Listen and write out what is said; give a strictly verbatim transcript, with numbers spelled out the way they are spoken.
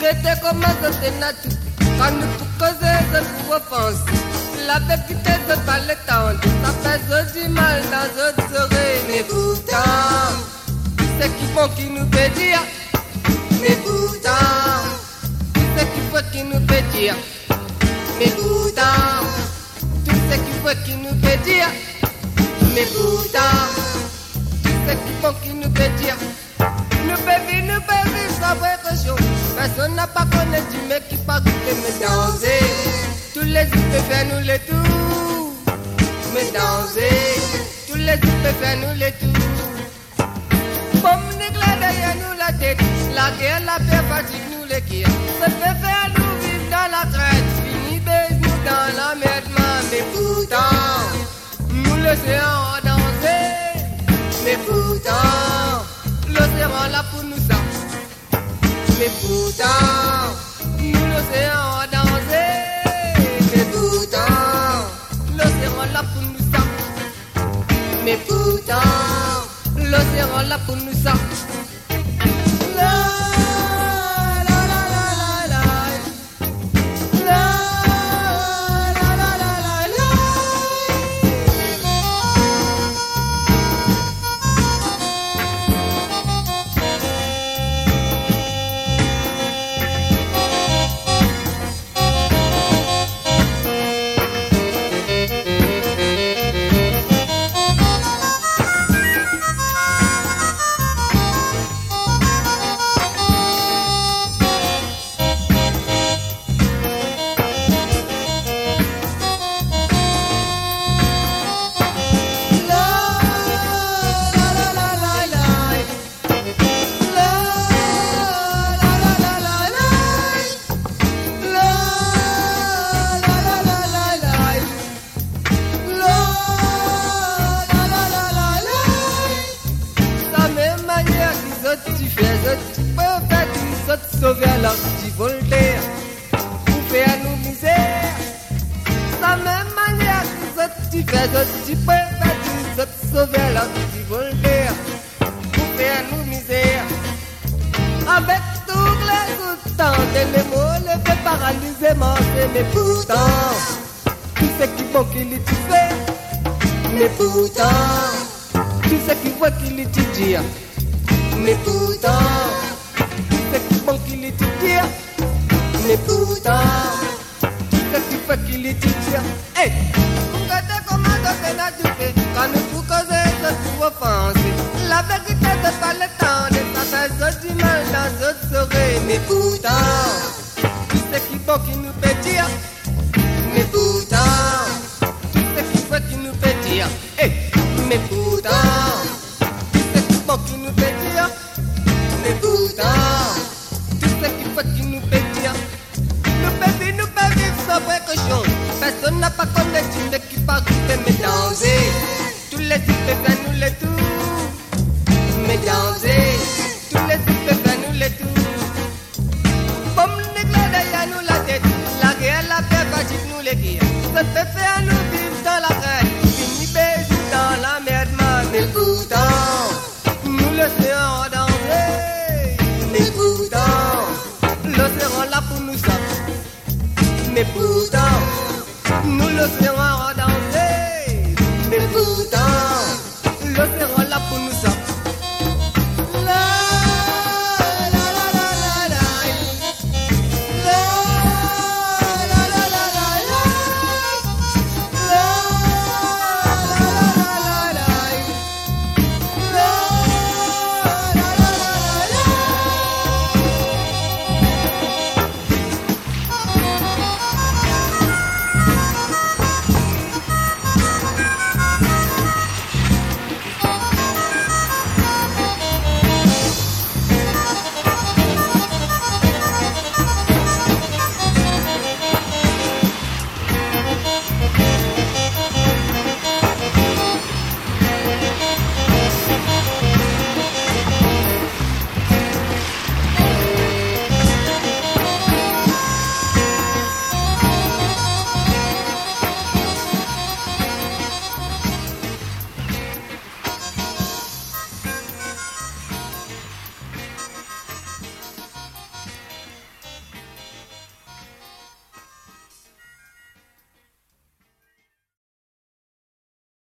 mettez comme un nature. Quand nous pour causer, c'est pour offenser. La vérité, c'est pas le temps. Ça fait du mal dans notre soirée. Mais pourtant, c'est qui font qui nous fait dire. Mais pourtant, c'est qui faut qui nous fait dire. Mais pourtant, tout ce qu'il faut qui nous fait dire. Mais pourtant, tout ce qu'il faut qui nous fait dire. Nous pouvons vivre, nous pouvons vivre sans précaution. Personne n'a pas connu du mec qui part de me danser. Tous les yeux peuvent faire nous les tours. Me danser. Tous les yeux peuvent faire nous les tours. Comme l'éclat derrière nous la tête. La guerre, la paix, fatigue nous les guerres. Ça peut faire nous vivre dans la traite. Fini baise nous dans la merde. Mais pourtant, nous l'océan a dansé. Mais pourtant, l'océan là pour nous ça. Mais pourtant, nous l'océan a dansé. Mais pourtant, l'océan là pour nous ça. Mais pourtant, l'océan là pour nous ça. Mais pourtant, nous le serons.